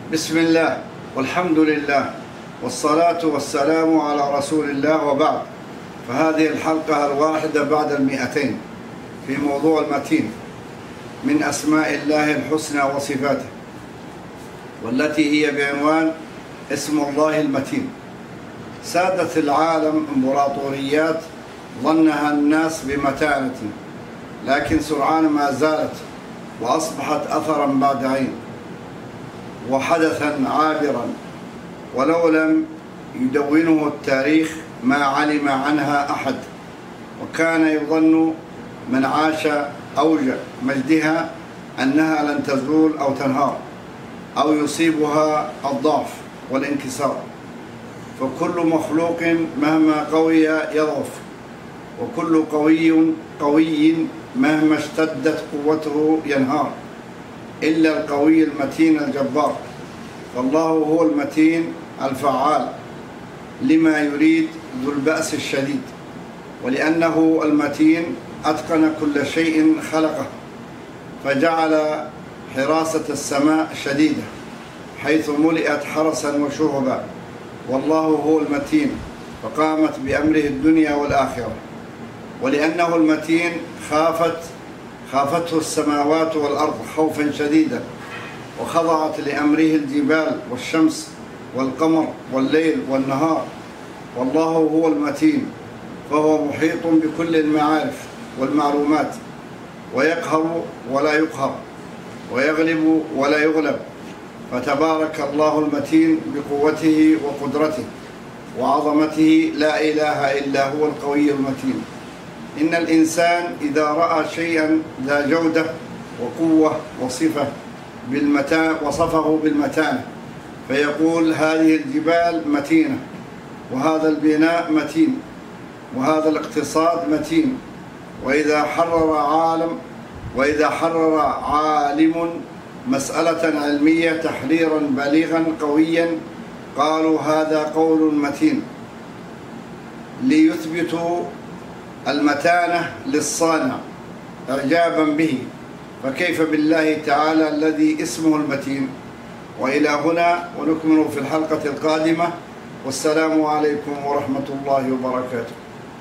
بسم الله والحمد لله والصلاة والسلام على رسول الله، وبعد. فهذه الحلقة الواحدة بعد 200 في موضوع المتين من أسماء الله الحسنى وصفاته، والتي هي بعنوان اسم الله المتين. سادت العالم امبراطوريات ظنها الناس بمتانة، لكن سرعان ما زالت وأصبحت أثرا بعد عين وحدثا عابرا، ولو لم يدونه التاريخ ما علم عنها أحد. وكان يظن من عاش أوج مجدها أنها لن تزول أو تنهار أو يصيبها الضعف والانكسار، فكل مخلوق مهما قوي يضعف، وكل قوي مهما اشتدت قوته ينهار، إلا القوي المتين الجبار. فالله هو المتين الفعال لما يريد ذو البأس الشديد، ولأنه المتين أتقن كل شيء خلقه، فجعل حراسة السماء شديدة حيث ملئت حرسا وشهبا، والله هو المتين فقامت بأمره الدنيا والآخرة. ولأنه المتين خافته السماوات والأرض خوفا شديدا، وخضعت لأمره الجبال والشمس والقمر والليل والنهار، والله هو المتين فهو محيط بكل المعارف والمعلومات، ويقهر ولا يقهر، ويغلب ولا يغلب. فتبارك الله المتين بقوته وقدرته وعظمته، لا إله إلا هو القوي المتين. إن الإنسان إذا رأى شيئا ذا جودة وقوة وصفه بالمتانة، فيقول هذه الجبال متينة، وهذا البناء متين، وهذا الاقتصاد متين. وإذا حرر عالم مسألة علمية تحريرا بليغا قويا قالوا هذا قول متين، ليثبتوا المتانة للصانع إعجابا به، فكيف بالله تعالى الذي اسمه المتين. وإلى هنا، ونكمل في الحلقة القادمة، والسلام عليكم ورحمة الله وبركاته.